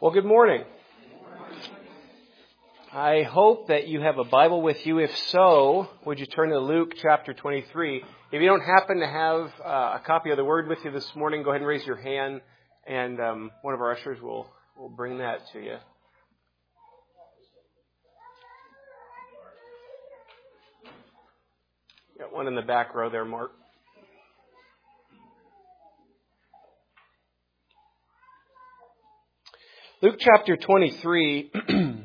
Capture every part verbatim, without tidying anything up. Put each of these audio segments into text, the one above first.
Well, good morning. I hope that you have a Bible with you. If so, would you turn to Luke chapter twenty-three? If you don't happen to have uh, a copy of the Word with you this morning, go ahead and raise your hand, and um, one of our ushers will, will bring that to you. Got one in the back row there, Mark. Luke chapter twenty-three,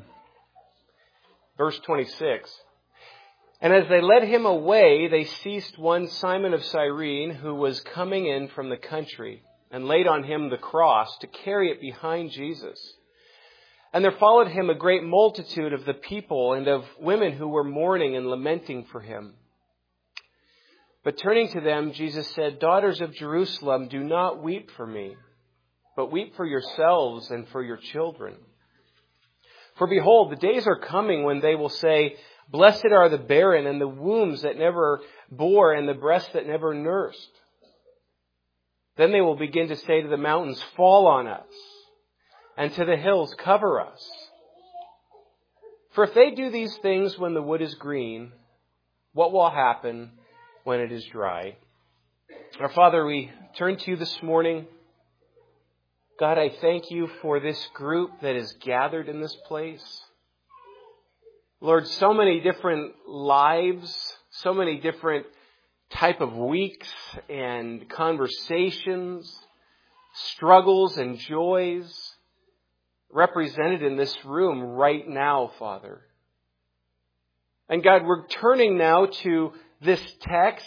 verse twenty-six. And as they led him away, they seized one Simon of Cyrene, who was coming in from the country, and laid on him the cross to carry it behind Jesus. And there followed him a great multitude of the people and of women who were mourning and lamenting for him. But turning to them, Jesus said, "Daughters of Jerusalem, do not weep for me, but weep for yourselves and for your children. For behold, the days are coming when they will say, 'Blessed are the barren and the wombs that never bore and the breasts that never nursed.' Then they will begin to say to the mountains, 'Fall on us,' and to the hills, 'Cover us.' For if they do these things when the wood is green, what will happen when it is dry?" Our Father, we turn to you this morning. God, I thank you for this group that is gathered in this place. Lord, so many different lives, so many different type of weeks and conversations, struggles and joys represented in this room right now, Father. And God, we're turning now to this text,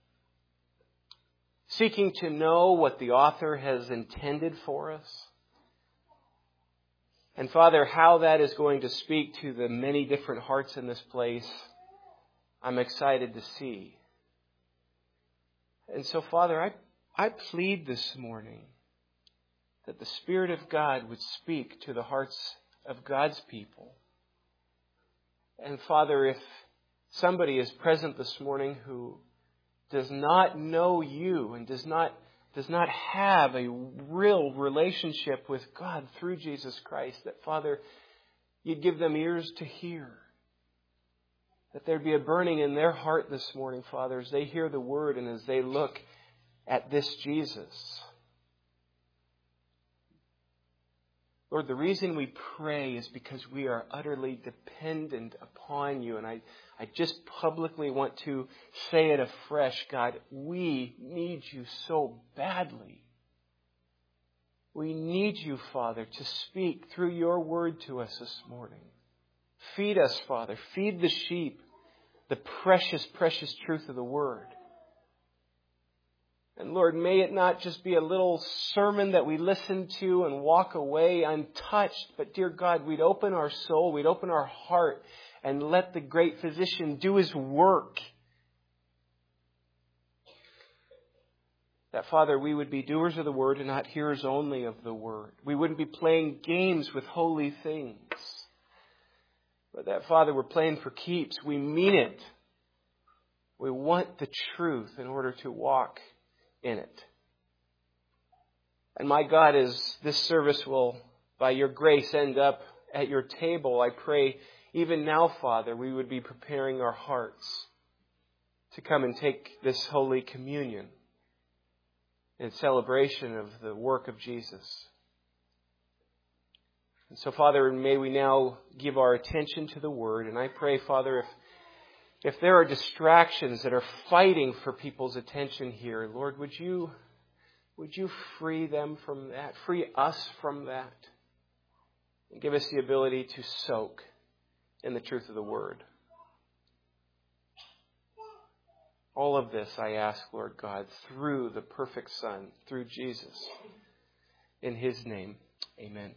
seeking to know what the author has intended for us. And Father, how that is going to speak to the many different hearts in this place, I'm excited to see. And so, Father, I, I plead this morning that the Spirit of God would speak to the hearts of God's people. And Father, if somebody is present this morning who does not know you and does not does not have a real relationship with God through Jesus Christ, that, Father, you'd give them ears to hear. That there'd be a burning in their heart this morning, Father, as they hear the word and as they look at this Jesus. Lord, the reason we pray is because we are utterly dependent upon you. And I, I just publicly want to say it afresh, God, we need you so badly. We need you, Father, to speak through your word to us this morning. Feed us, Father. Feed the sheep the precious, precious truth of the word. And Lord, may it not just be a little sermon that we listen to and walk away untouched, but dear God, we'd open our soul, we'd open our heart, and let the great physician do his work. That, Father, we would be doers of the word and not hearers only of the word. We wouldn't be playing games with holy things. But that, Father, we're playing for keeps. We mean it. We want the truth in order to walk in it. And my God, as this service will, by your grace, end up at your table, I pray even now, Father, we would be preparing our hearts to come and take this Holy Communion in celebration of the work of Jesus. And so, Father, may we now give our attention to the Word. And I pray, Father, if If there are distractions that are fighting for people's attention here, Lord, would you, would you free them from that, free us from that, and give us the ability to soak in the truth of the Word. All of this I ask, Lord God, through the perfect Son, through Jesus. In His name, amen.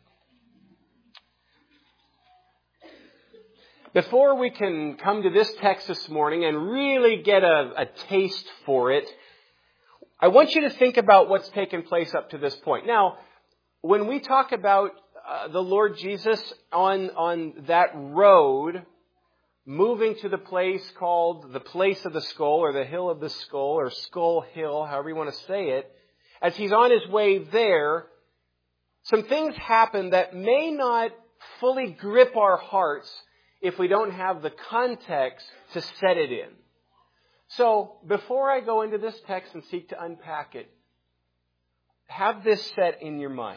Before we can come to this text this morning and really get a, a taste for it, I want you to think about what's taken place up to this point. Now, when we talk about uh, the Lord Jesus on, on that road, moving to the place called the place of the skull, or the hill of the skull, or Skull Hill, however you want to say it, as He's on His way there, some things happen that may not fully grip our hearts if we don't have the context to set it in. So, before I go into this text and seek to unpack it, have this set in your mind.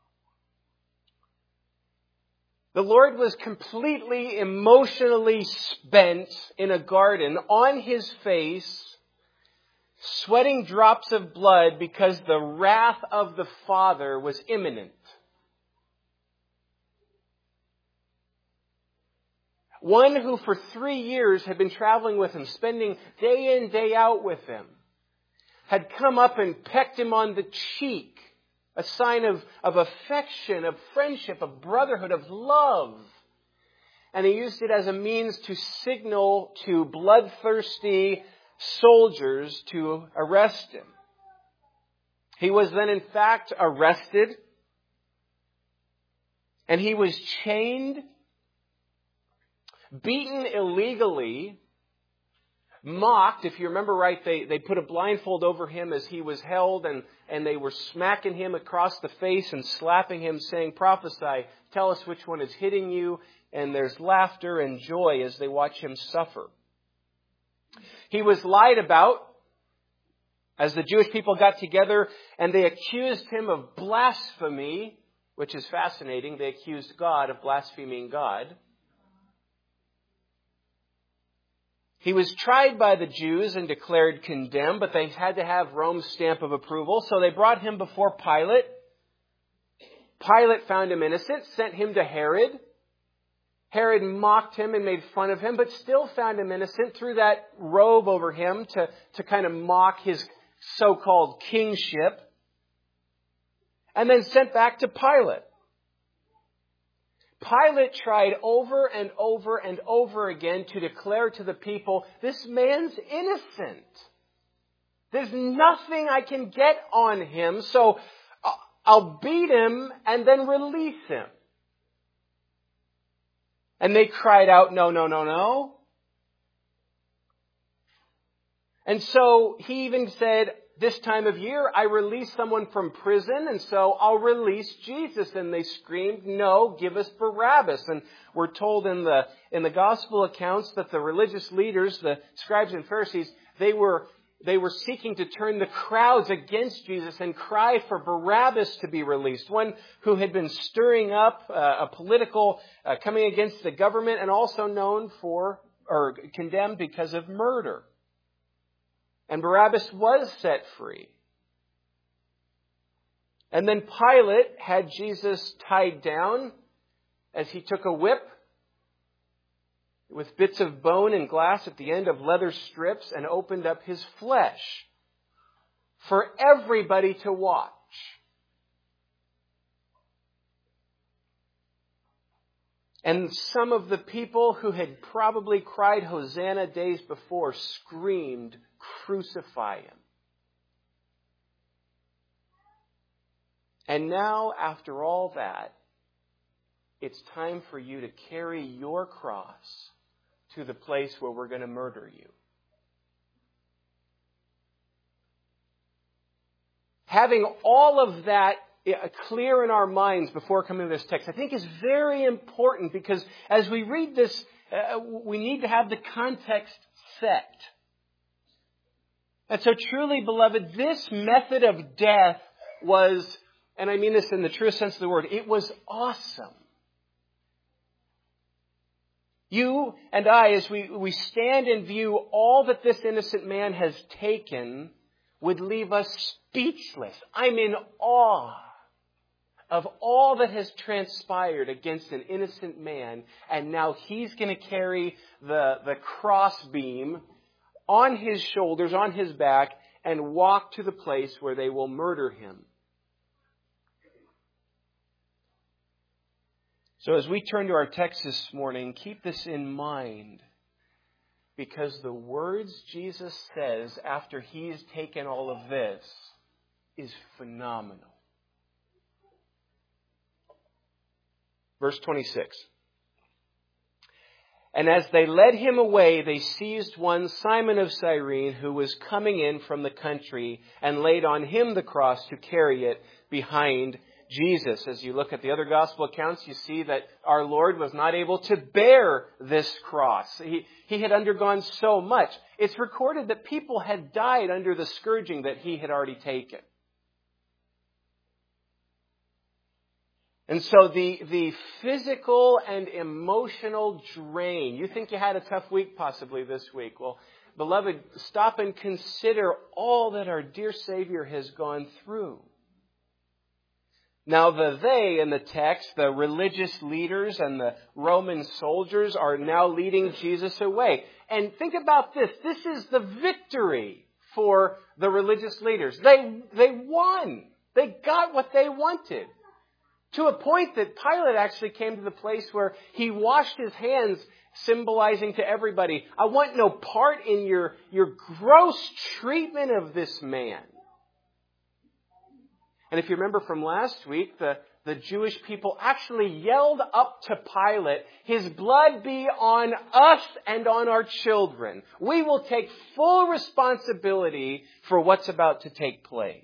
The Lord was completely emotionally spent in a garden on His face, sweating drops of blood because the wrath of the Father was imminent. One who for three years had been traveling with him, spending day in, day out with him, had come up and pecked him on the cheek, a sign of, of affection, of friendship, of brotherhood, of love. And he used it as a means to signal to bloodthirsty soldiers to arrest him. He was then in fact arrested, and he was chained, beaten illegally, mocked. If you remember right, they, they put a blindfold over him as he was held, and, and they were smacking him across the face and slapping him, saying, "Prophesy, tell us which one is hitting you." And there's laughter and joy as they watch him suffer. He was lied about as the Jewish people got together and they accused him of blasphemy, which is fascinating. They accused God of blaspheming God. He was tried by the Jews and declared condemned, but they had to have Rome's stamp of approval, so they brought him before Pilate. Pilate found him innocent, sent him to Herod. Herod mocked him and made fun of him, but still found him innocent, threw that robe over him to, to kind of mock his so-called kingship, and then sent back to Pilate. Pilate tried over and over and over again to declare to the people, this man's innocent. There's nothing I can get on him, so I'll beat him and then release him. And they cried out, "No, no, no, no." And so he even said, "This time of year, I release someone from prison, and so I'll release Jesus." And they screamed, "No, give us Barabbas." And we're told in the in the gospel accounts that the religious leaders, the scribes and Pharisees, they were they were seeking to turn the crowds against Jesus and cry for Barabbas to be released, one who had been stirring up uh, a political uh, coming against the government, and also known for or condemned because of murder. And Barabbas was set free. And then Pilate had Jesus tied down as he took a whip with bits of bone and glass at the end of leather strips and opened up his flesh for everybody to watch. And some of the people who had probably cried Hosanna days before screamed, "Crucify him." And now, after all that, it's time for you to carry your cross to the place where we're going to murder you. Having all of that clear in our minds before coming to this text, I think is very important, because as we read this, uh, we need to have the context set. And so truly, beloved, this method of death was, and I mean this in the truest sense of the word, it was awesome. You and I, as we, we stand and view all that this innocent man has taken, would leave us speechless. I'm in awe of all that has transpired against an innocent man, and now he's going to carry the, the crossbeam on his shoulders, on his back, and walk to the place where they will murder him. So as we turn to our text this morning, keep this in mind, because the words Jesus says after he's taken all of this is phenomenal. Verse twenty-six. And as they led him away, they seized one, Simon of Cyrene, who was coming in from the country, and laid on him the cross to carry it behind Jesus. As you look at the other gospel accounts, you see that our Lord was not able to bear this cross. He, he had undergone so much. It's recorded that people had died under the scourging that he had already taken. And so the, the physical and emotional drain. You think you had a tough week possibly this week. Well, beloved, stop and consider all that our dear Savior has gone through. Now the they in the text, the religious leaders and the Roman soldiers, are now leading Jesus away. And think about this. This is the victory for the religious leaders. They, they won. They got what they wanted. To a point that Pilate actually came to the place where he washed his hands, symbolizing to everybody, I want no part in your, your gross treatment of this man. And if you remember from last week, the, the Jewish people actually yelled up to Pilate, his blood be on us and on our children. We will take full responsibility for what's about to take place.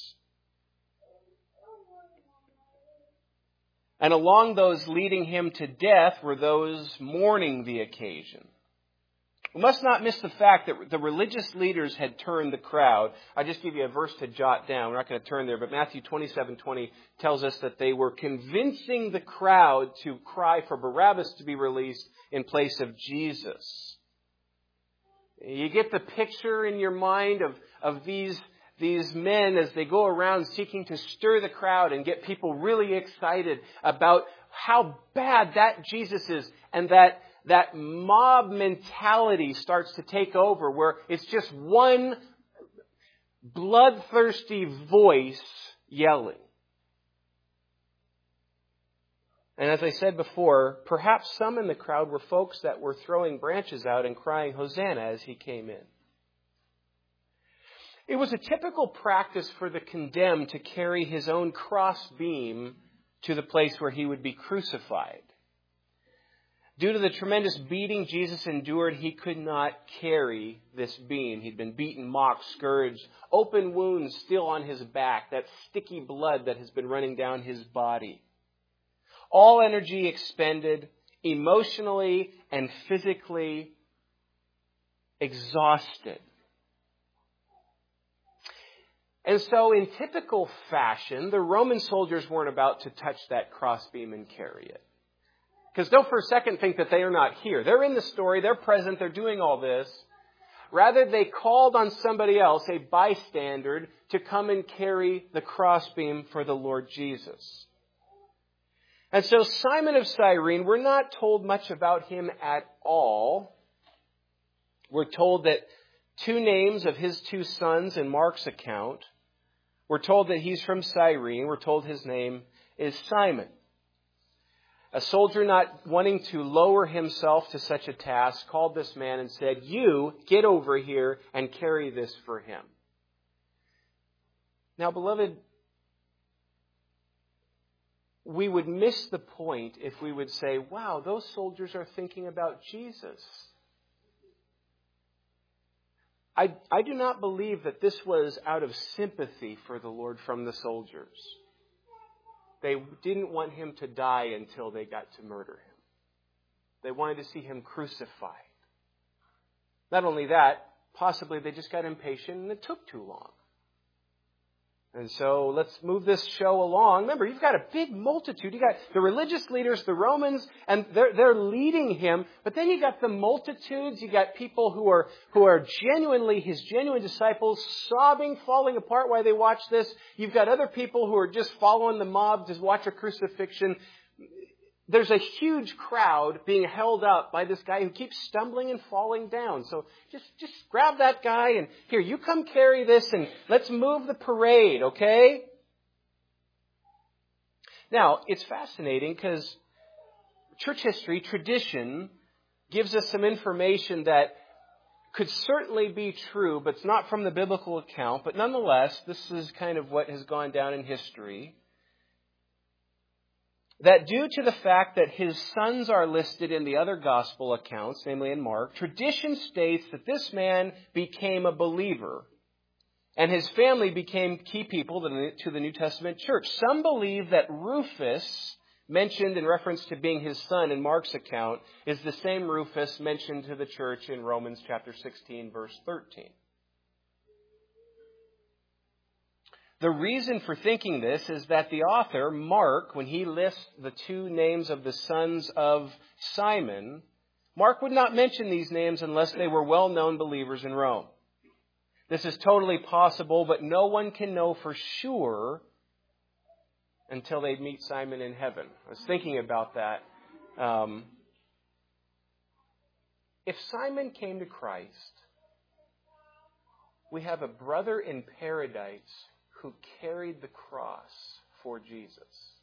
And along those leading him to death were those mourning the occasion. We must not miss the fact that the religious leaders had turned the crowd. I just give you a verse to jot down. We're not going to turn there, but Matthew twenty-seven twenty tells us that they were convincing the crowd to cry for Barabbas to be released in place of Jesus. You get the picture in your mind of, of these These men, as they go around seeking to stir the crowd and get people really excited about how bad that Jesus is, and that, that mob mentality starts to take over, where it's just one bloodthirsty voice yelling. And as I said before, perhaps some in the crowd were folks that were throwing branches out and crying Hosanna as he came in. It was a typical practice for the condemned to carry his own cross beam to the place where he would be crucified. Due to the tremendous beating Jesus endured, he could not carry this beam. He'd been beaten, mocked, scourged, open wounds still on his back, that sticky blood that has been running down his body. All energy expended, emotionally and physically exhausted. And so in typical fashion, the Roman soldiers weren't about to touch that crossbeam and carry it. Because don't for a second think that they are not here. They're in the story, they're present, they're doing all this. Rather, they called on somebody else, a bystander, to come and carry the crossbeam for the Lord Jesus. And so Simon of Cyrene, we're not told much about him at all. We're told that two names of his two sons in Mark's account. We're told that he's from Cyrene. We're told his name is Simon. A soldier, not wanting to lower himself to such a task, called this man and said, "You get over here and carry this for him." Now, beloved, we would miss the point if we would say, wow, those soldiers are thinking about Jesus. I, I do not believe that this was out of sympathy for the Lord from the soldiers. They didn't want him to die until they got to murder him. They wanted to see him crucified. Not only that, possibly they just got impatient and it took too long. And so let's move this show along. Remember, you've got a big multitude. You've got the religious leaders, the Romans, and they're, they're leading him. But then you got the multitudes. You got people who are, who are genuinely his genuine disciples, sobbing, falling apart while they watch this. You've got other people who are just following the mob to watch a crucifixion. There's a huge crowd being held up by this guy who keeps stumbling and falling down. So just, just grab that guy and here, you come carry this and let's move the parade, okay? Now, it's fascinating because church history, tradition, gives us some information that could certainly be true, but it's not from the biblical account. But nonetheless, this is kind of what has gone down in history. That due to the fact that his sons are listed in the other gospel accounts, namely in Mark, tradition states that this man became a believer And his family became key people to the New Testament church. Some believe that Rufus, mentioned in reference to being his son in Mark's account, is the same Rufus mentioned to the church in Romans chapter sixteen, verse thirteen. The reason for thinking this is that the author, Mark, when he lists the two names of the sons of Simon, Mark would not mention these names unless they were well-known believers in Rome. This is totally possible, but no one can know for sure until they meet Simon in heaven. I was thinking about that. Um, if Simon came to Christ, we have a brother in paradise who carried the cross for Jesus.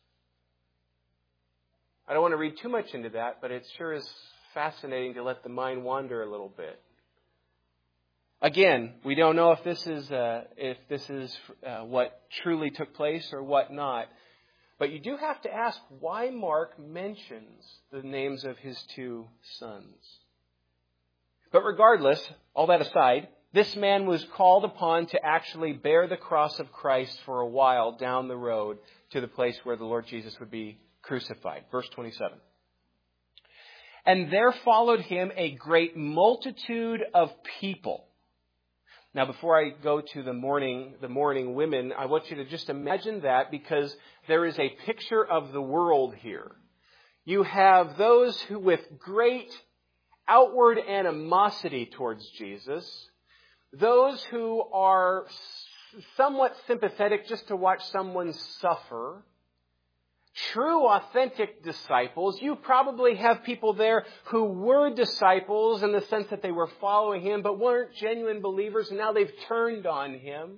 I don't want to read too much into that, but it sure is fascinating to let the mind wander a little bit. Again, we don't know if this is uh, if this is uh, what truly took place or what not. But you do have to ask why Mark mentions the names of his two sons. But regardless, all that aside, this man was called upon to actually bear the cross of Christ for a while down the road to the place where the Lord Jesus would be crucified. Verse twenty-seven. And there followed him a great multitude of people. Now, before I go to the mourning, the mourning women, I want you to just imagine that, because there is a picture of the world here. You have those who, with great outward animosity towards Jesus, those who are somewhat sympathetic just to watch someone suffer, true, authentic disciples. You probably have people there who were disciples in the sense that they were following him, but weren't genuine believers, and now they've turned on him.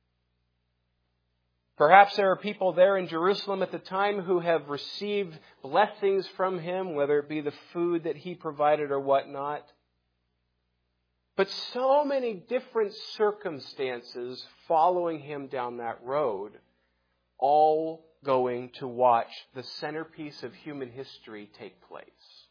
Perhaps there are people there in Jerusalem at the time who have received blessings from him, whether it be the food that he provided or whatnot. But so many different circumstances following him down that road, all going to watch the centerpiece of human history take place.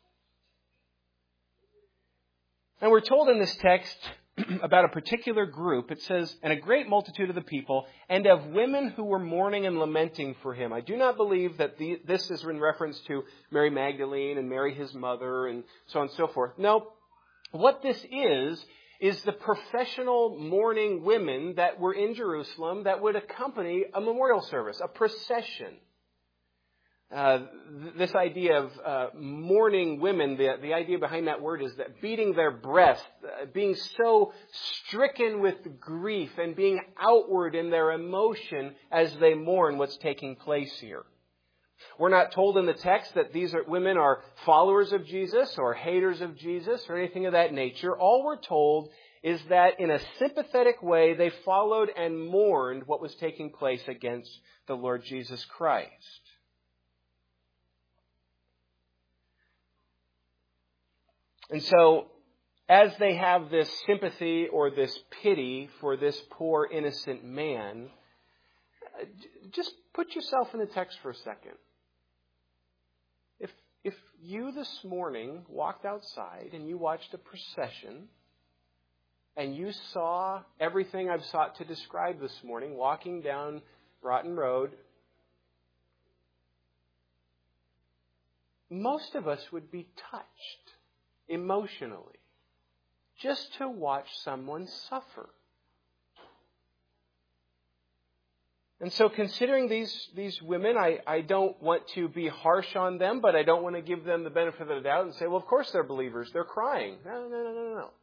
And we're told in this text about a particular group. It says, and a great multitude of the people, and of women who were mourning and lamenting for him. I do not believe that the, this is in reference to Mary Magdalene and Mary his mother and so on and so forth. No, what this is, is the professional mourning women that were in Jerusalem that would accompany a memorial service, a procession. Uh, th- this idea of uh, mourning women, the, the idea behind that word is that beating their breast, uh, being so stricken with grief and being outward in their emotion as they mourn what's taking place here. We're not told in the text that these are, women are followers of Jesus or haters of Jesus or anything of that nature. All we're told is that in a sympathetic way, they followed and mourned what was taking place against the Lord Jesus Christ. And so, as they have this sympathy or this pity for this poor innocent man, just put yourself in the text for a second. If if you this morning walked outside and you watched a procession and you saw everything I've sought to describe this morning walking down Rotten Road, most of us would be touched emotionally just to watch someone suffer. And so considering these, these women, I, I don't want to be harsh on them, but I don't want to give them the benefit of the doubt and say, well, of course they're believers. They're crying. No, no, no, no, no.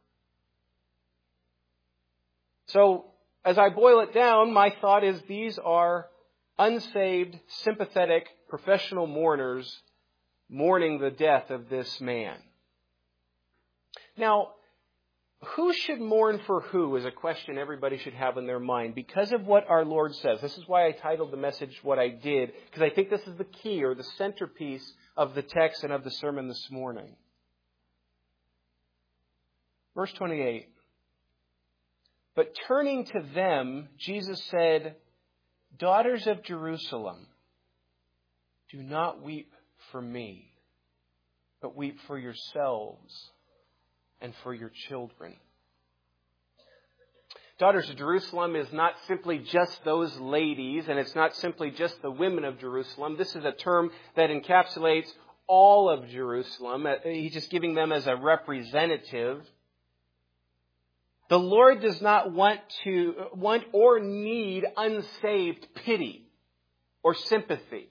So as I boil it down, my thought is these are unsaved, sympathetic, professional mourners mourning the death of this man. Now, who should mourn for who is a question everybody should have in their mind because of what our Lord says. This is why I titled the message what I did, because I think this is the key or the centerpiece of the text and of the sermon this morning. Verse twenty-eight. But turning to them, Jesus said, "Daughters of Jerusalem, do not weep for me, but weep for yourselves and for your children." Daughters of Jerusalem is not simply just those ladies, and it's not simply just the women of Jerusalem. This is a term that encapsulates all of Jerusalem. He's just giving them as a representative. The Lord does not want to want or need unsaved pity or sympathy.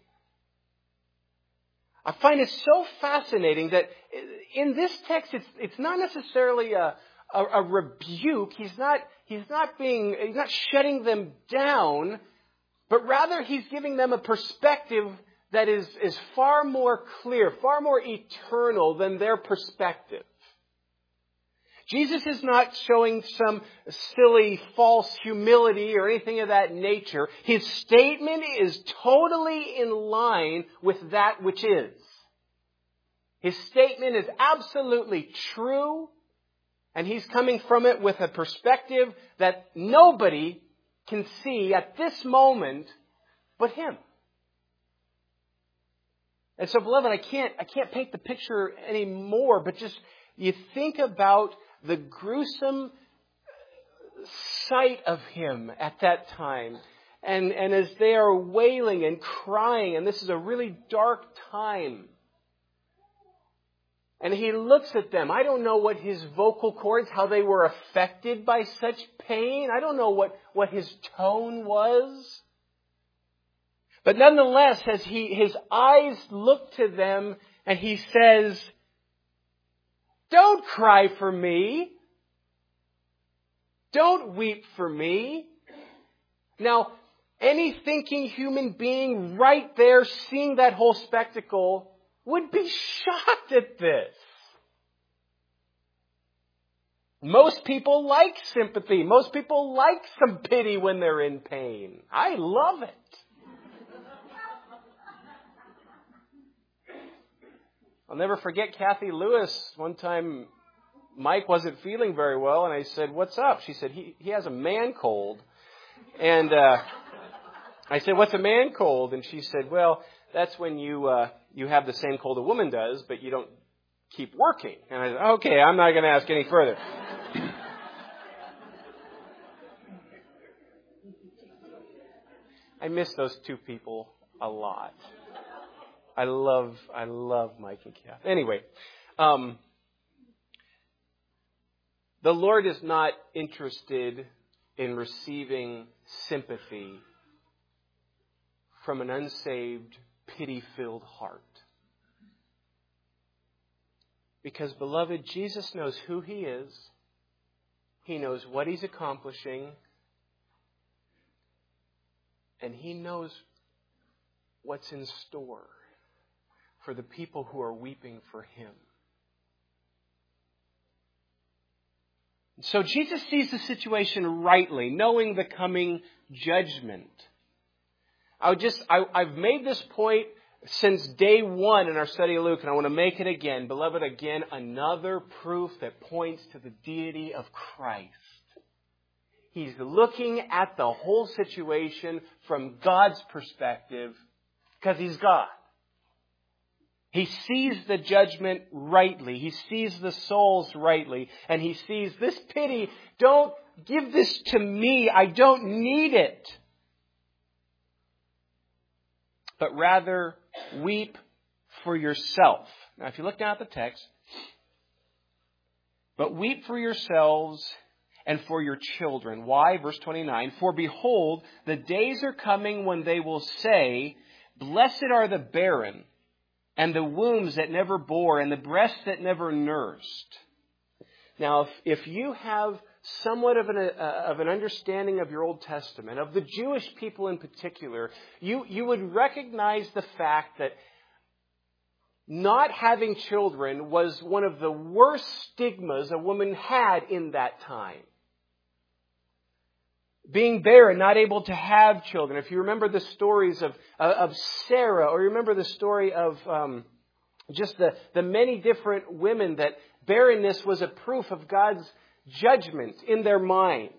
I find it so fascinating that in this text, it's it's not necessarily a, a, a rebuke. He's not he's not being he's not shutting them down, but rather he's giving them a perspective that is, is far more clear, far more eternal than their perspective. Jesus is not showing some silly false humility or anything of that nature. His statement is totally in line with that which is. His statement is absolutely true, and he's coming from it with a perspective that nobody can see at this moment but him. And so, beloved, I can't, I can't paint the picture anymore, but just you think about the gruesome sight of him at that time. And, and as they are wailing and crying, and this is a really dark time. And he looks at them. I don't know what his vocal cords, how they were affected by such pain. I don't know what, what his tone was. But nonetheless, as he, his eyes look to them and he says, "Don't cry for me. Don't weep for me." Now, any thinking human being right there seeing that whole spectacle would be shocked at this. Most people like sympathy. Most people like some pity when they're in pain. I love it. I'll never forget Kathy Lewis. One time, Mike wasn't feeling very well, and I said, "What's up?" She said, he, he has a man cold. And uh, I said, "What's a man cold?" And she said, "Well, that's when you uh, you have the same cold a woman does, but you don't keep working." And I said, "Okay, I'm not going to ask any further." I miss those two people a lot. I love, I love Mike and Kath. Anyway, um, the Lord is not interested in receiving sympathy from an unsaved, pity-filled heart. Because, beloved, Jesus knows who He is. He knows what He's accomplishing. And He knows what's in store for the people who are weeping for Him. So Jesus sees the situation rightly, knowing the coming judgment. I would just, I, I've made this point since day one in our study of Luke, and I want to make it again. Beloved, again, another proof that points to the deity of Christ. He's looking at the whole situation from God's perspective because He's God. He sees the judgment rightly. He sees the souls rightly. And He sees this pity. Don't give this to me. I don't need it. But rather, weep for yourself. Now, if you look down at the text, but weep for yourselves and for your children. Why? Verse twenty-nine, "For behold, the days are coming when they will say, Blessed are the barren, and the wombs that never bore, and the breasts that never nursed." Now, if, if you have somewhat of an, uh, of an understanding of your Old Testament, of the Jewish people in particular, you, you would recognize the fact that not having children was one of the worst stigmas a woman had in that time. Being barren, not able to have children. If you remember the stories of uh, of Sarah, or you remember the story of um, just the, the many different women, that barrenness was a proof of God's judgment in their minds.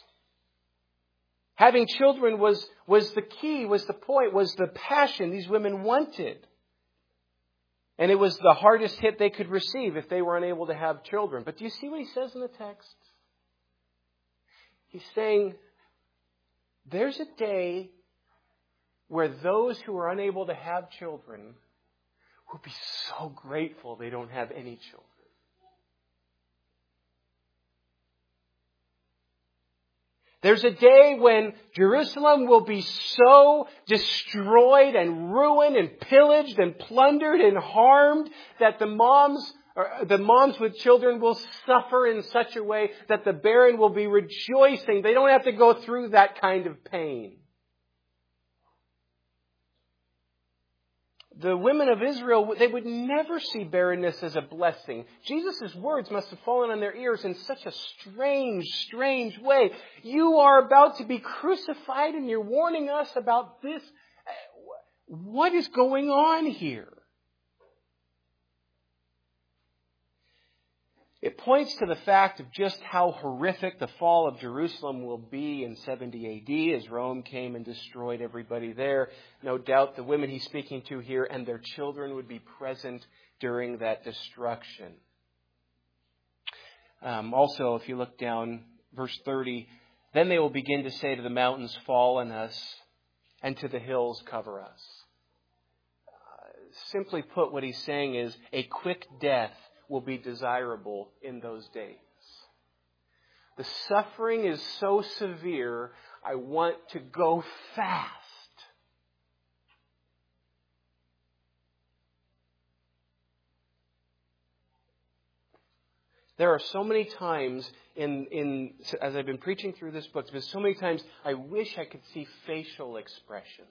Having children was, was the key, was the point, was the passion these women wanted. And it was the hardest hit they could receive if they were unable to have children. But do you see what he says in the text? He's saying, there's a day where those who are unable to have children will be so grateful they don't have any children. There's a day when Jerusalem will be so destroyed and ruined and pillaged and plundered and harmed that the moms or the moms with children will suffer in such a way that the barren will be rejoicing. They don't have to go through that kind of pain. The women of Israel, they would never see barrenness as a blessing. Jesus' words must have fallen on their ears in such a strange, strange way. You are about to be crucified and you're warning us about this. What is going on here? It points to the fact of just how horrific the fall of Jerusalem will be in seventy A D as Rome came and destroyed everybody there. No doubt the women he's speaking to here and their children would be present during that destruction. Um, also, if you look down, verse thirty, then they will begin to say to the mountains, fall on us, and to the hills, cover us. Uh, simply put, what he's saying is a quick death will be desirable in those days. The suffering is so severe, I want to go fast. There are so many times in, in as I've been preaching through this book, there's so many times I wish I could see facial expressions.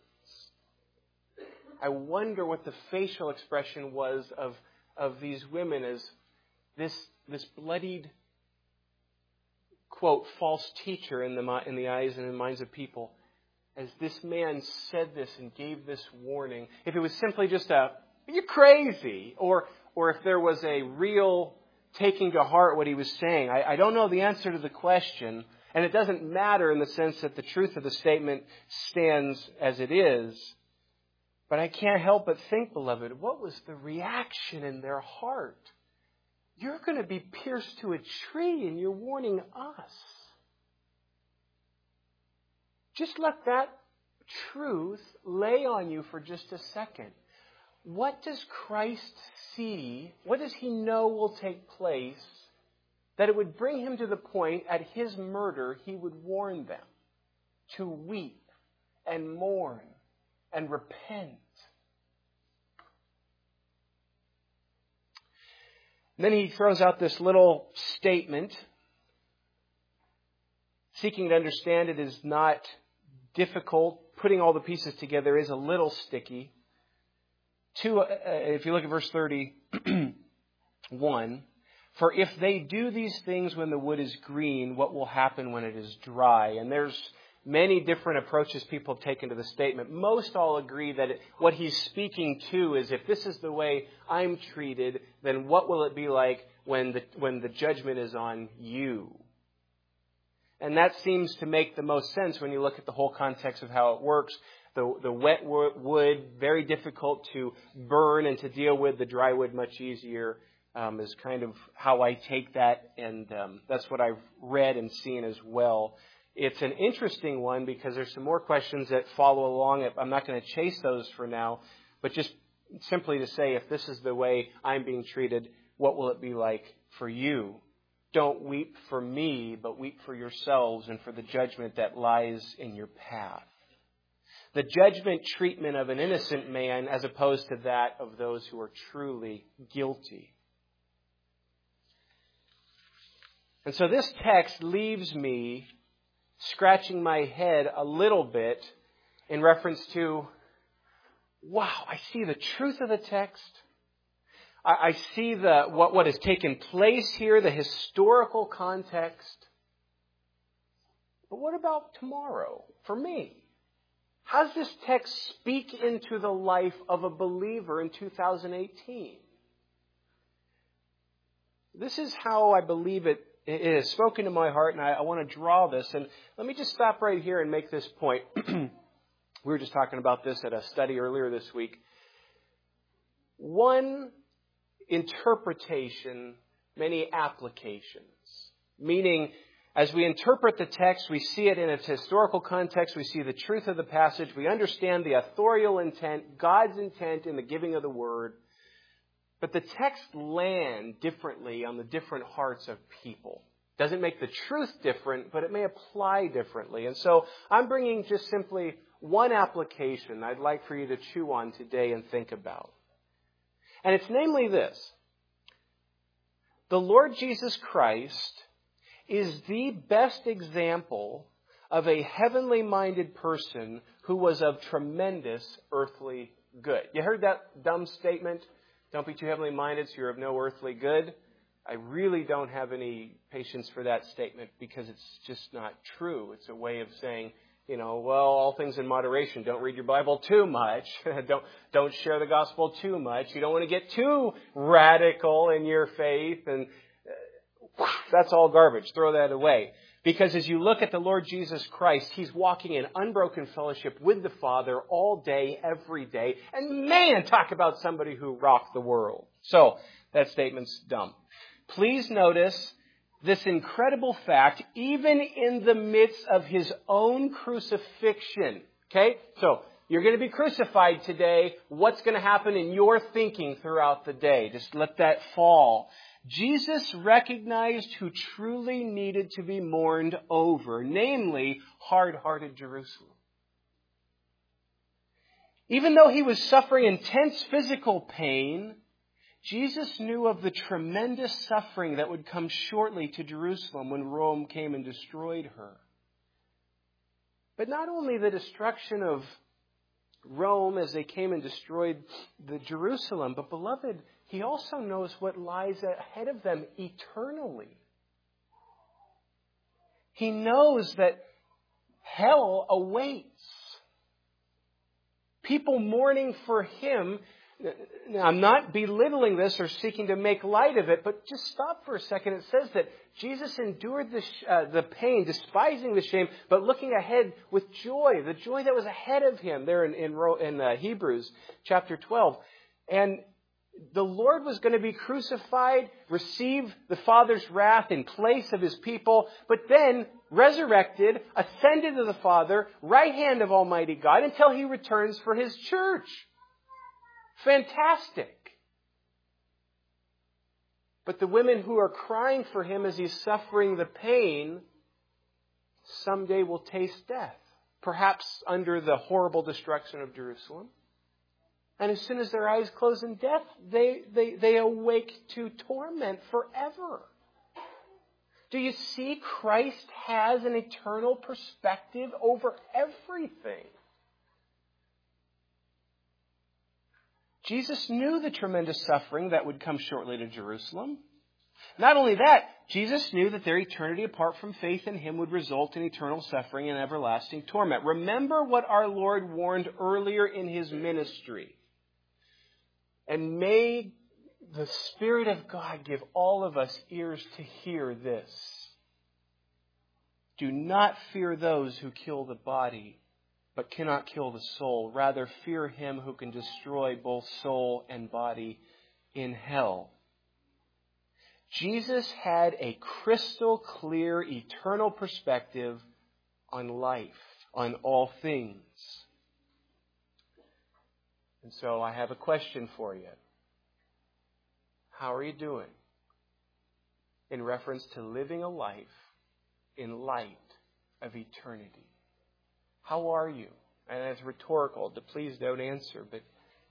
I wonder what the facial expression was of of these women as this this bloodied, quote, false teacher in the in the eyes and in the minds of people, as this man said this and gave this warning. If it was simply just a, you're crazy, or or if there was a real taking to heart what he was saying, I, I don't know the answer to the question, and it doesn't matter in the sense that the truth of the statement stands as it is. But I can't help but think, beloved, what was the reaction in their heart? You're going to be pierced to a tree and you're warning us. Just let that truth lay on you for just a second. What does Christ see? What does he know will take place that it would bring him to the point at his murder he would warn them to weep and mourn and repent? And then he throws out this little statement. Seeking to understand it is not difficult. Putting all the pieces together is a little sticky. Two, uh, if you look at verse thirty-one, for if they do these things when the wood is green, what will happen when it is dry? And there's many different approaches people have taken to the statement. Most all agree that it, what he's speaking to is, if this is the way I'm treated, then what will it be like when the when the judgment is on you? And that seems to make the most sense when you look at the whole context of how it works. The, the wet wood, very difficult to burn and to deal with. The dry wood, much easier, um, is kind of how I take that. And um, that's what I've read and seen as well. It's an interesting one because there's some more questions that follow along it. I'm not going to chase those for now, but just simply to say, if this is the way I'm being treated, what will it be like for you? Don't weep for me, but weep for yourselves and for the judgment that lies in your path. The judgment treatment of an innocent man as opposed to that of those who are truly guilty. And so this text leaves me scratching my head a little bit in reference to, wow, I see the truth of the text. I, I see the what, what has taken place here, the historical context. But what about tomorrow for me? How does this text speak into the life of a believer in two thousand eighteen? This is how I believe it It has spoken to my heart, and I, I want to draw this. And let me just stop right here and make this point. We were just talking about this at a study earlier this week. One interpretation, many applications. Meaning, As we interpret the text, we see it in its historical context. We see the truth of the passage. We understand the authorial intent, God's intent in the giving of the word. But the text lands differently on the different hearts of people. Doesn't make the truth different, but it may apply differently. And so I'm bringing just simply one application I'd like for you to chew on today and think about. And it's namely this. The Lord Jesus Christ is the best example of a heavenly-minded person who was of tremendous earthly good. You heard that dumb statement? Don't be too heavenly-minded, so you're of no earthly good. I really don't have any patience for that statement because it's just not true. It's a way of saying, you know, well, all things in moderation. Don't read your Bible too much. don't don't share the gospel too much. You don't want to get too radical in your faith, and uh, that's all garbage. Throw that away. Because as you look at the Lord Jesus Christ, He's walking in unbroken fellowship with the Father all day, every day. And man, talk about somebody who rocked the world. So that statement's dumb. Please notice this incredible fact, even in the midst of His own crucifixion. Okay? So, you're going to be crucified today. What's going to happen in your thinking throughout the day? Just let that fall. Jesus recognized who truly needed to be mourned over, namely, hard-hearted Jerusalem. Even though He was suffering intense physical pain, Jesus knew of the tremendous suffering that would come shortly to Jerusalem when Rome came and destroyed her. But not only the destruction of Rome as they came and destroyed the Jerusalem, but beloved, He also knows what lies ahead of them eternally. He knows that hell awaits. People mourning for Him. Now, I'm not belittling this or seeking to make light of it, but just stop for a second. It says that Jesus endured the, uh, the pain, despising the shame, but looking ahead with joy, the joy that was ahead of Him there in, in, in uh, Hebrews chapter twelve. And the Lord was going to be crucified, receive the Father's wrath in place of His people, but then resurrected, ascended to the Father, right hand of Almighty God, until He returns for His church. Fantastic. But the women who are crying for Him as He's suffering the pain someday will taste death. Perhaps under the horrible destruction of Jerusalem. And as soon as their eyes close in death, they, they, they awake to torment forever. Do you see? Christ has an eternal perspective over everything. Jesus knew the tremendous suffering that would come shortly to Jerusalem. Not only that, Jesus knew that their eternity apart from faith in Him would result in eternal suffering and everlasting torment. Remember what our Lord warned earlier in His ministry. And may the Spirit of God give all of us ears to hear this. Do not fear those who kill the body, but cannot kill the soul. Rather, fear Him who can destroy both soul and body in hell. Jesus had a crystal clear, eternal perspective on life, on all things. And so I have a question for you. How are you doing in reference to living a life in light of eternity? How are you? And it's rhetorical, so please don't answer, but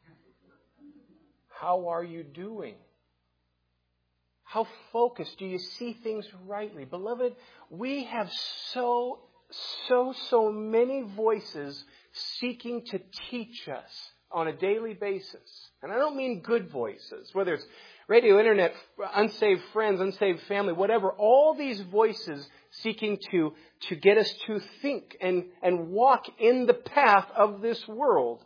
how are you doing? How focused? Do you see things rightly? Beloved, we have so, so, so many voices seeking to teach us on a daily basis. And I don't mean good voices, whether it's radio, internet, unsaved friends, unsaved family, whatever. All these voices seeking to, to get us to think and, and walk in the path of this world.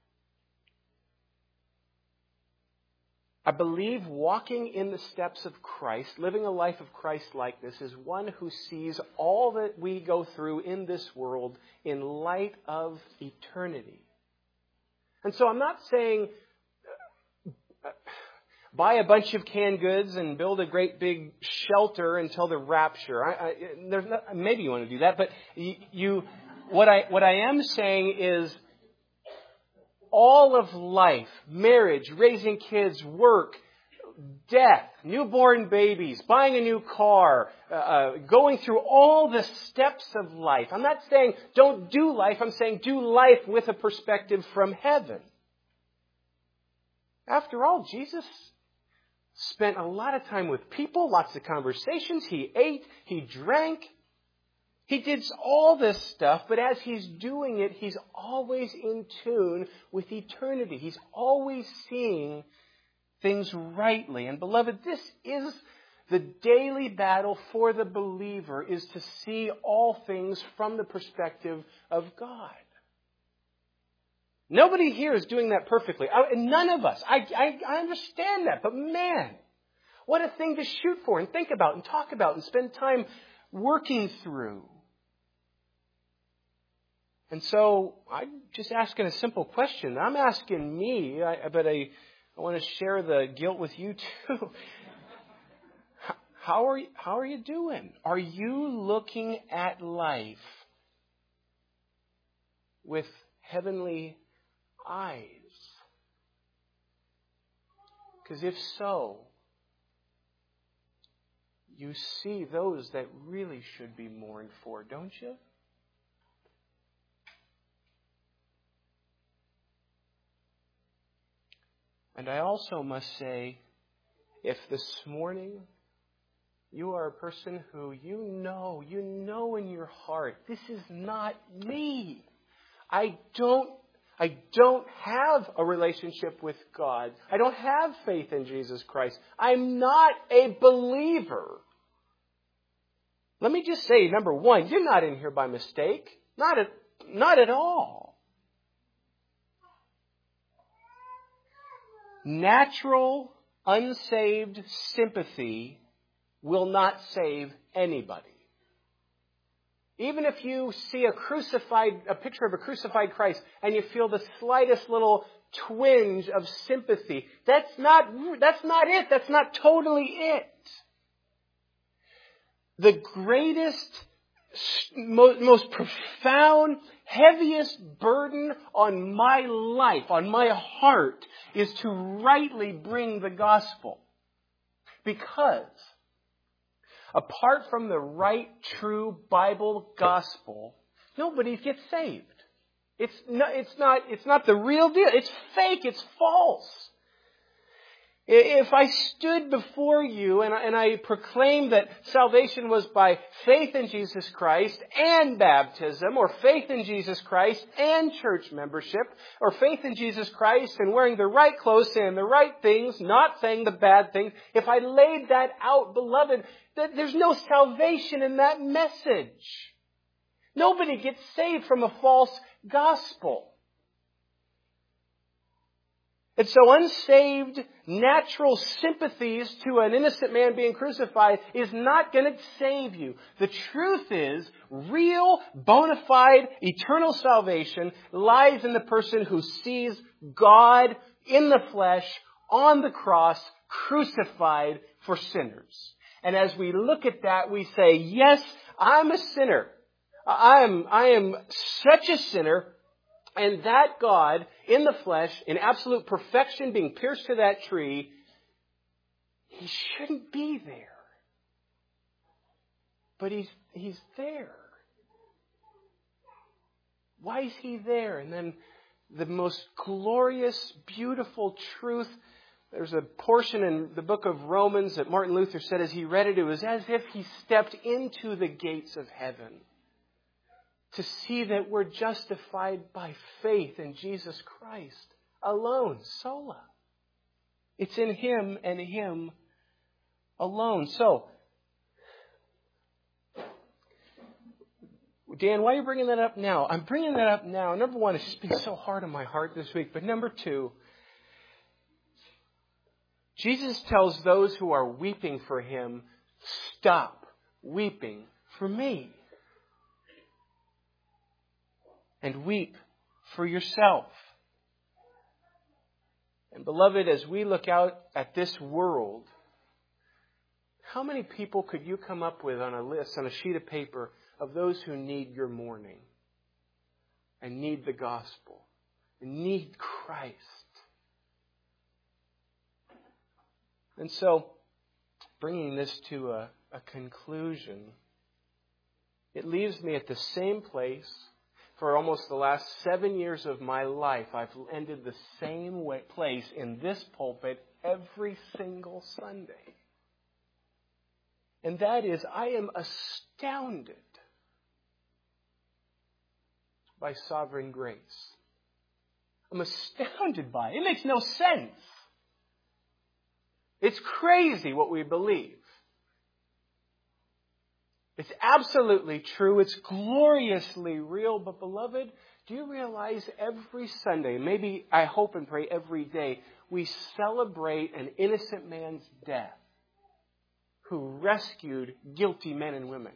I believe walking in the steps of Christ, living a life of Christ-likeness, is one who sees all that we go through in this world in light of eternity. And so I'm not saying, buy a bunch of canned goods and build a great big shelter until the rapture. I, I, there's not, maybe you want to do that, but you, you what I what I am saying is all of life, marriage, raising kids, work, death, newborn babies, buying a new car, uh, uh, going through all the steps of life. I'm not saying don't do life. I'm saying do life with a perspective from heaven. After all, Jesus spent a lot of time with people, lots of conversations. He ate, he drank. He did all this stuff, but as he's doing it, he's always in tune with eternity. He's always seeing things rightly. And beloved, this is the daily battle for the believer, is to see all things from the perspective of God. Nobody here is doing that perfectly. I, none of us. I, I, I understand that. But man, what a thing to shoot for and think about and talk about and spend time working through. And so I'm just asking a simple question. I'm asking me, I, but I, I want to share the guilt with you too. How are you, how are you doing? Are you looking at life with heavenly eyes? Because if so, you see those that really should be mourned for, don't you? And I also must say, if this morning you are a person who you know, you know in your heart, this is not me. I don't, I don't have a relationship with God. I don't have faith in Jesus Christ. I'm not a believer. Let me just say, number one, you're not in here by mistake. Not at, not at all. Natural, unsaved sympathy will not save anybody. Even if you see a crucified, a picture of a crucified Christ and you feel the slightest little twinge of sympathy, that's not, that's not it. That's not totally it. The greatest, most profound, heaviest burden on my life, on my heart, is to rightly bring the gospel. Because apart from the right, true Bible gospel, nobody gets saved. It's not, it's not, it's not the real deal. It's fake. It's false. If I stood before you and I, and I proclaimed that salvation was by faith in Jesus Christ and baptism, or faith in Jesus Christ and church membership, or faith in Jesus Christ and wearing the right clothes, saying the right things, not saying the bad things, if I laid that out, beloved, that there's no salvation in that message. Nobody gets saved from a false gospel. And so unsaved, natural sympathies to an innocent man being crucified is not going to save you. The truth is, real, bona fide, eternal salvation lies in the person who sees God in the flesh, on the cross, crucified for sinners. And as we look at that, we say, yes, I'm a sinner. I am, I am such a sinner. And that God, in the flesh, in absolute perfection, being pierced to that tree, He shouldn't be there. But He's, He's there. Why is He there? And then the most glorious, beautiful truth. There's a portion in the book of Romans that Martin Luther said as he read it, it was as if he stepped into the gates of heaven. To see that we're justified by faith in Jesus Christ alone, sola. It's in Him and Him alone. So, Dan, why are you bringing that up now? I'm bringing that up now. Number one, it's just been so hard on my heart this week. But number two, Jesus tells those who are weeping for Him, stop weeping for me. And weep for yourself. And beloved, as we look out at this world, how many people could you come up with on a list, on a sheet of paper, of those who need your morning and need the gospel and need Christ? And so, bringing this to a, a conclusion, it leaves me at the same place. For almost the last seven years of my life, I've ended the same way, place in this pulpit every single Sunday. And that is, I am astounded by sovereign grace. I'm astounded by it. It makes no sense. It's crazy what we believe. It's absolutely true. It's gloriously real. But beloved, do you realize every Sunday, maybe I hope and pray every day, we celebrate an innocent man's death who rescued guilty men and women?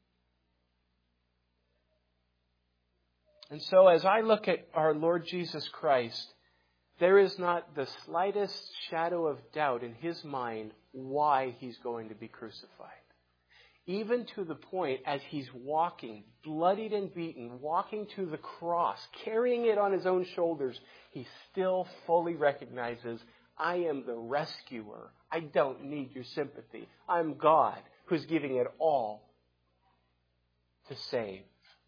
And so as I look at our Lord Jesus Christ, there is not the slightest shadow of doubt in His mind why He's going to be crucified. Even to the point as He's walking, bloodied and beaten, walking to the cross, carrying it on His own shoulders, He still fully recognizes, I am the rescuer. I don't need your sympathy. I'm God who's giving it all to save.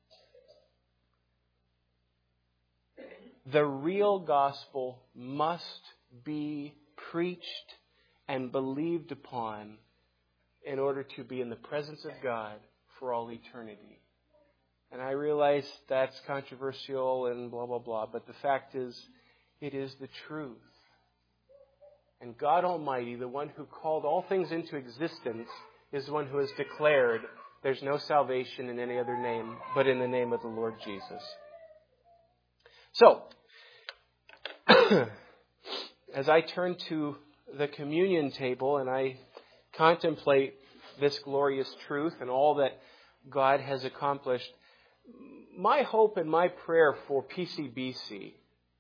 The real gospel must be preached and believed upon in order to be in the presence of God for all eternity. And I realize that's controversial and blah, blah, blah, but the fact is, it is the truth. And God Almighty, the one who called all things into existence, is the one who has declared there's no salvation in any other name but in the name of the Lord Jesus. So, as I turn to the communion table and I contemplate this glorious truth and all that God has accomplished, my hope and my prayer for P C B C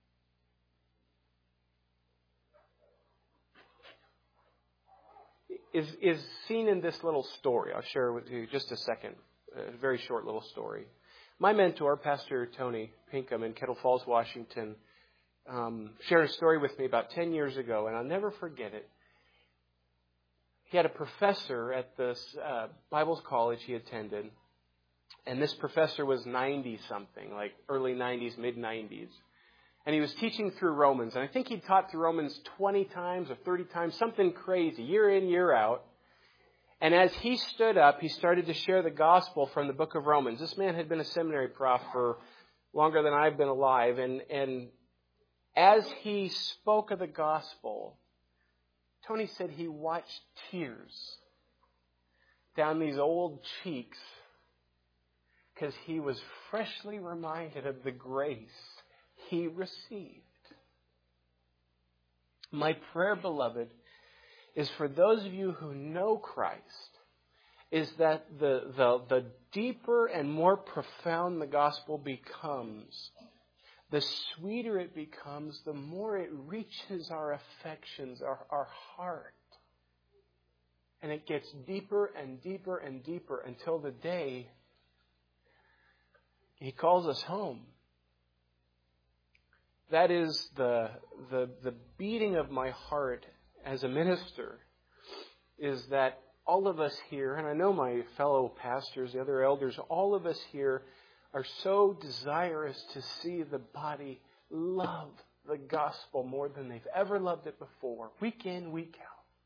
is, is seen in this little story. I'll share with you just a second, a very short little story. My mentor, Pastor Tony Pinkham in Kettle Falls, Washington, um, shared a story with me about ten years ago, and I'll never forget it. He had a professor at this uh, Bible college he attended, and this professor was ninety-something, like early nineties, mid-nineties. And he was teaching through Romans, and I think he taught through Romans twenty times or thirty times, something crazy, year in, year out. And as he stood up, he started to share the gospel from the book of Romans. This man had been a seminary prof for longer than I've been alive, and, and as he spoke of the gospel, Tony said he watched tears down these old cheeks because he was freshly reminded of the grace he received. My prayer, beloved, is for those of you who know Christ, is that the, the, the deeper and more profound the gospel becomes, the sweeter it becomes, the more it reaches our affections, our, our heart. And it gets deeper and deeper and deeper until the day He calls us home. That is the, the, the beating of my heart as a minister, is that all of us here, and I know my fellow pastors, the other elders, all of us here are so desirous to see the body love the gospel more than they've ever loved it before, week in, week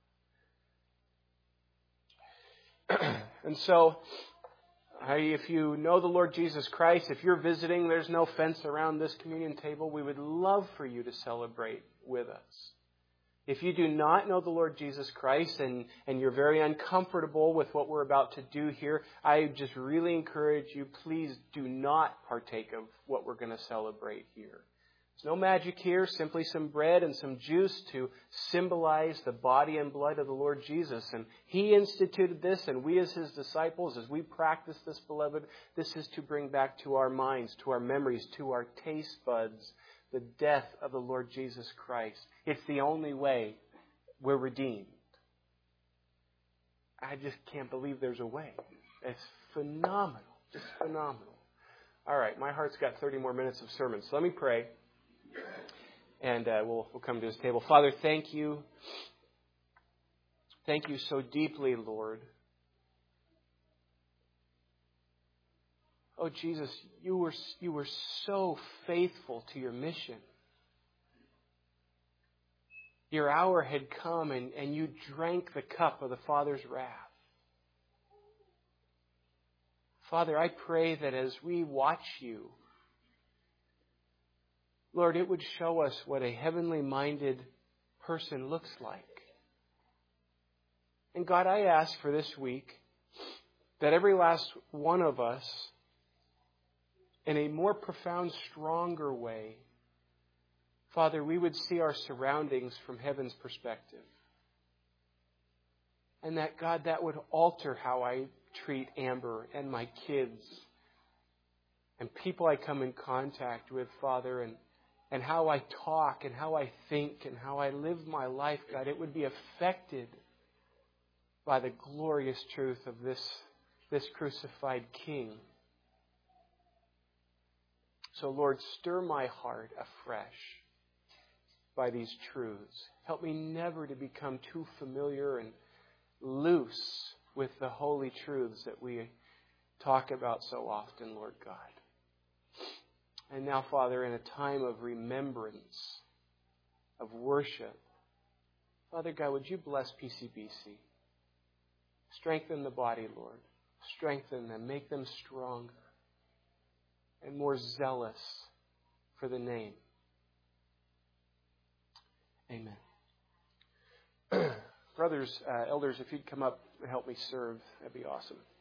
out. And so, I, if you know the Lord Jesus Christ, if you're visiting, there's no fence around this communion table. We would love for you to celebrate with us. If you do not know the Lord Jesus Christ and, and you're very uncomfortable with what we're about to do here, I just really encourage you, please do not partake of what we're going to celebrate here. There's no magic here, simply some bread and some juice to symbolize the body and blood of the Lord Jesus. And He instituted this, and we as His disciples, as we practice this, beloved, this is to bring back to our minds, to our memories, to our taste buds, the death of the Lord Jesus Christ. It's the only way we're redeemed. I just can't believe there's a way. It's phenomenal. Just phenomenal. All right, my heart's got thirty more minutes of sermon. So let me pray. And uh, we'll, we'll come to this table. Father, thank you. Thank you so deeply, Lord. Oh, Jesus, you were, you were so faithful to your mission. Your hour had come and, and you drank the cup of the Father's wrath. Father, I pray that as we watch you, Lord, it would show us what a heavenly minded person looks like. And God, I ask for this week that every last one of us, in a more profound, stronger way, Father, we would see our surroundings from heaven's perspective. And that, God, that would alter how I treat Amber and my kids and people I come in contact with, Father, and, and how I talk and how I think and how I live my life, God. It would be affected by the glorious truth of this, this crucified King. So, Lord, stir my heart afresh by these truths. Help me never to become too familiar and loose with the holy truths that we talk about so often, Lord God. And now, Father, in a time of remembrance, of worship, Father God, would you bless P C B C? Strengthen the body, Lord. Strengthen them. Make them stronger and more zealous for the name. Amen. Brothers, uh, elders, if you'd come up and help me serve, that'd be awesome.